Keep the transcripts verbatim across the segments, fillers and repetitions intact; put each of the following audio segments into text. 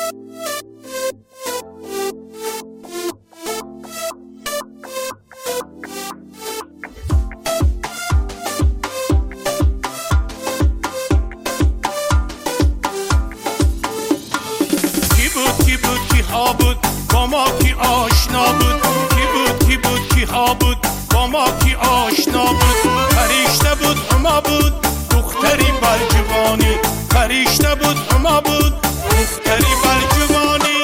با ما کی آشنا بود، کی بود کی بود کی ها بود، با ما کی آشنا بود. فرشته بود اما بود دختری بلجوانی، فرشته بود اما بود دختری بلجوانی.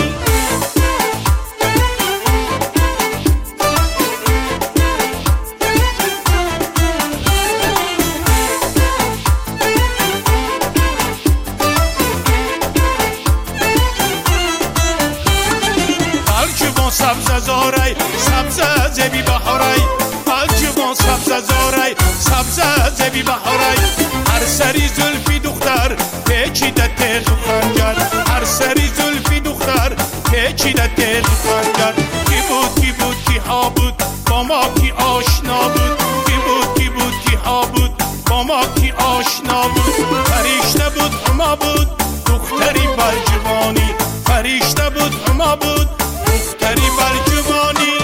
سبز زارای سبز زبی بهارای، بالجوان سبز زارای سبز زبی بهارای. هر سری زلفی دختر پیچیده تیغ و خنجر، هر سری زلفی دختر پیچیده تیغ و خنجر. کی بود کی بود کی ها بود، با ما کی آشنا بود، کی بود کی بود کی ها بود، با ما کی آشنا بود. فرشته بود اما بود دختری بالجوانی، فرشته بود اما بود دختری بلجوانی.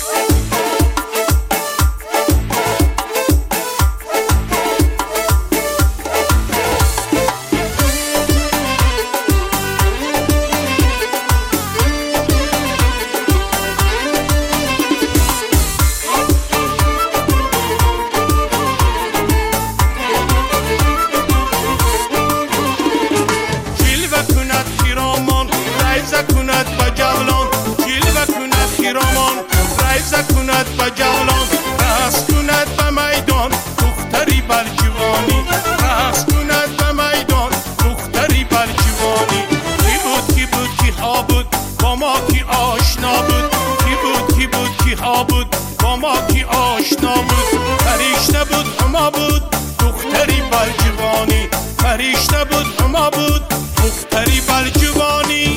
جلوه کند خیرامان ریزه کند با جولان، جلوه کند خیرامان ریزه کند با جولان. رقص کند به میدان دختری بلجوانی، رقص کند به میدان دختری بلجوانی. کی بود کی بود کی ها بود، با ما کی آشنا بود، کی بود کی بود کی ها بود، با ما کی آشنا بود. فرشته بود اما بود دختری بلجوانی، فرشته بود اما بود دختری بلجوانی.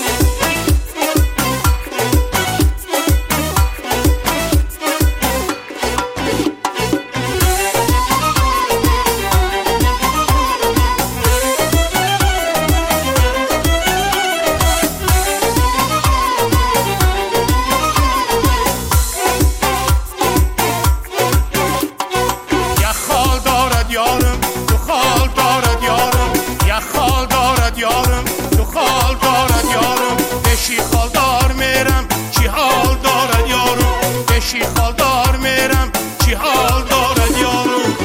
یارم تو خال دارد یارم، یه خال دارد یارم تو خال دارد یارم. بشی خال دار میرم چی حال دارد یارم، بشی خال دار میرم چی حال دارد یارم.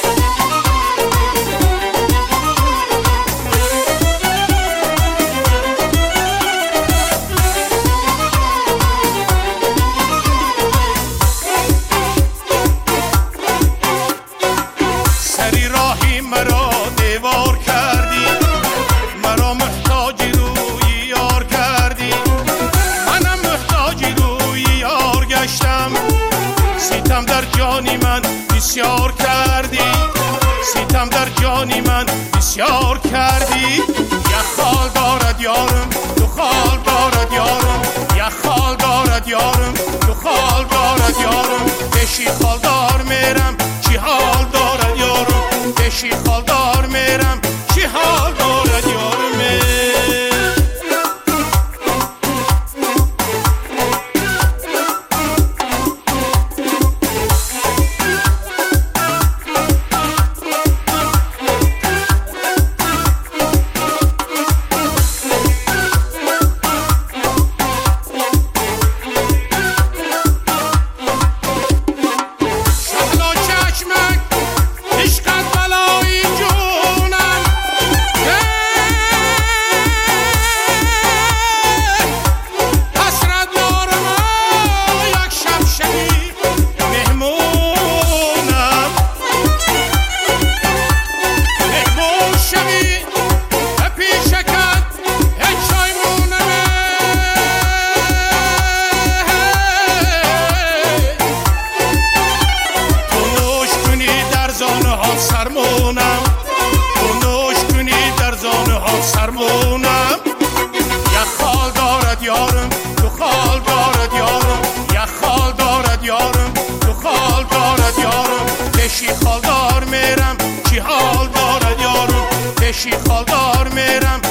سری راهی مرا دیوار کردی، مرا محتاج روی یار کردی، منم محتاج روی یار گشتم. ستم در جانی من بسیار کردی، ستم در جانی من بسیار کردی. یه خال دارد یارم تو خال دارد یارم، یه خال دارد یارم تو خال دارد یارم. بشی خال دار میرم چی حال دارد یارم، بشی خال دار میرم چی حال دارد یارم. سرمونم تو نوش کنی در زانه ها سرمونم. یه خال دارد یارم تو خال دارد یارم، یه خال دارد یارم تو خال دارد یارم. بشی خال دار میرم چی حال دارد یارم، بشی خال دار میرم